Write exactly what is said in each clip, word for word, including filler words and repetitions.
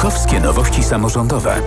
Łukowskie nowości samorządowe.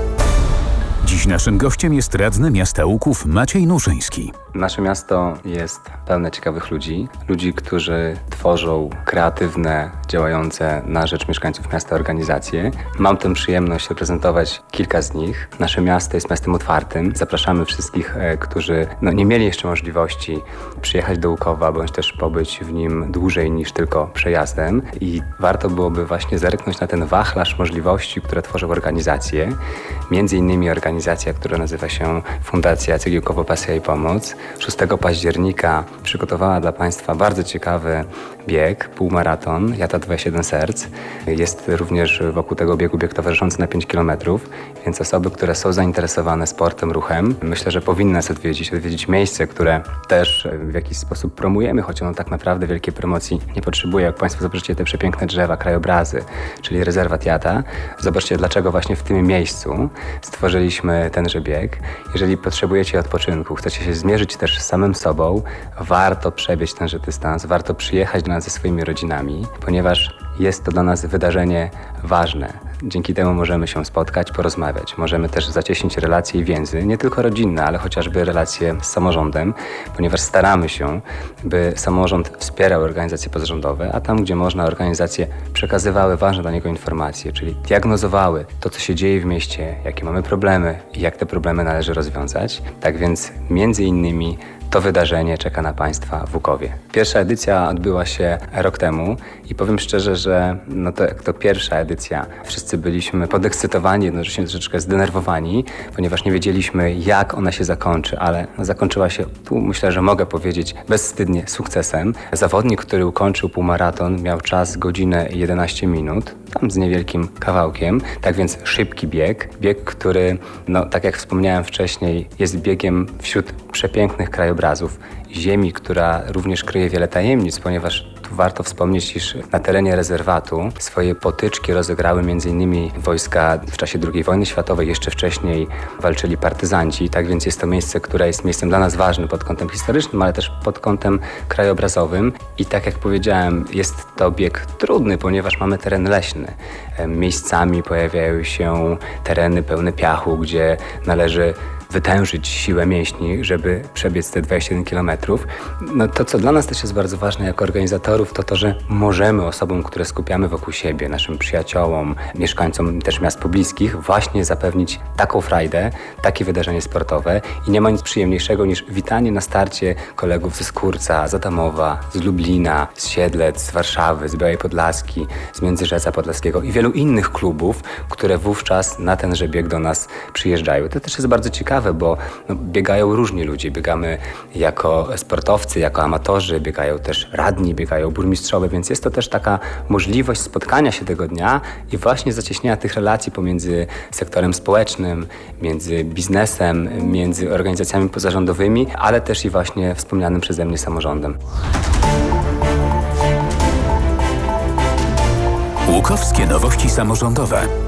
Dziś naszym gościem jest radny miasta Łuków Maciej Nuszyński. Nasze miasto jest pełne ciekawych ludzi. Ludzi, którzy tworzą kreatywne, działające na rzecz mieszkańców miasta organizacje. Mam tę przyjemność reprezentować kilka z nich. Nasze miasto jest miastem otwartym. Zapraszamy wszystkich, którzy no, nie mieli jeszcze możliwości przyjechać do Łukowa, bądź też pobyć w nim dłużej niż tylko przejazdem. I warto byłoby właśnie zerknąć na ten wachlarz możliwości, które tworzą organizacje. Między innymi organizacja, która nazywa się Fundacja Cegiełkowo Pasja i Pomoc. szóstego października przygotowała dla Państwa bardzo ciekawy bieg, półmaraton Jata dwadzieścia siedem serc. Jest również wokół tego biegu bieg towarzyszący na pięć kilometrów, więc osoby, które są zainteresowane sportem, ruchem, myślę, że powinny nas odwiedzić, odwiedzić miejsce, które też w jakiś sposób promujemy, choć ono tak naprawdę wielkiej promocji nie potrzebuje. Jak Państwo zobaczycie te przepiękne drzewa, krajobrazy, czyli rezerwat Jata, zobaczcie, dlaczego właśnie w tym miejscu stworzyliśmy tenże bieg. Jeżeli potrzebujecie odpoczynku, chcecie się zmierzyć też z samym sobą, warto przebiec tenże dystans, warto przyjechać do nas ze swoimi rodzinami, ponieważ jest to dla nas wydarzenie ważne. Dzięki temu możemy się spotkać, porozmawiać. Możemy też zacieśnić relacje i więzy, nie tylko rodzinne, ale chociażby relacje z samorządem, ponieważ staramy się, by samorząd wspierał organizacje pozarządowe, a tam, gdzie można, organizacje przekazywały ważne dla niego informacje, czyli diagnozowały to, co się dzieje w mieście, jakie mamy problemy i jak te problemy należy rozwiązać. Tak więc między innymi to wydarzenie czeka na Państwa w Łukowie. Pierwsza edycja odbyła się rok temu i powiem szczerze, że no to jak to pierwsza edycja, wszyscy byliśmy podekscytowani, jednocześnie troszeczkę zdenerwowani, ponieważ nie wiedzieliśmy, jak ona się zakończy, ale zakończyła się, tu myślę, że mogę powiedzieć, bezwstydnie sukcesem. Zawodnik, który ukończył półmaraton, miał czas godzinę jedenaście minut, tam z niewielkim kawałkiem, tak więc szybki bieg. Bieg, który, no tak jak wspomniałem wcześniej, jest biegiem wśród przepięknych krajobrazów, ziemi, która również kryje wiele tajemnic, ponieważ tu warto wspomnieć, iż na terenie rezerwatu swoje potyczki rozegrały m.in. wojska w czasie drugiej wojny światowej, jeszcze wcześniej walczyli partyzanci, tak więc jest to miejsce, które jest miejscem dla nas ważnym pod kątem historycznym, ale też pod kątem krajobrazowym i tak jak powiedziałem, jest to bieg trudny, ponieważ mamy teren leśny. Miejscami pojawiają się tereny pełne piachu, gdzie należy wytężyć siłę mięśni, żeby przebiec te dwadzieścia jeden kilometrów. No to, co dla nas też jest bardzo ważne jako organizatorów, to to, że możemy osobom, które skupiamy wokół siebie, naszym przyjaciołom, mieszkańcom też miast pobliskich, właśnie zapewnić taką frajdę, takie wydarzenie sportowe i nie ma nic przyjemniejszego niż witanie na starcie kolegów ze Skórca, z Adamowa, z Lublina, z Siedlec, z Warszawy, z Białej Podlaski, z Międzyrzeca Podlaskiego i wielu innych klubów, które wówczas na tenże bieg do nas przyjeżdżają. To też jest bardzo ciekawe, bo no, biegają różni ludzie. Biegamy jako sportowcy, jako amatorzy, biegają też radni, biegają burmistrzowie, więc jest to też taka możliwość spotkania się tego dnia i właśnie zacieśnienia tych relacji pomiędzy sektorem społecznym, między biznesem, między organizacjami pozarządowymi, ale też i właśnie wspomnianym przeze mnie samorządem. Łukowskie nowości samorządowe.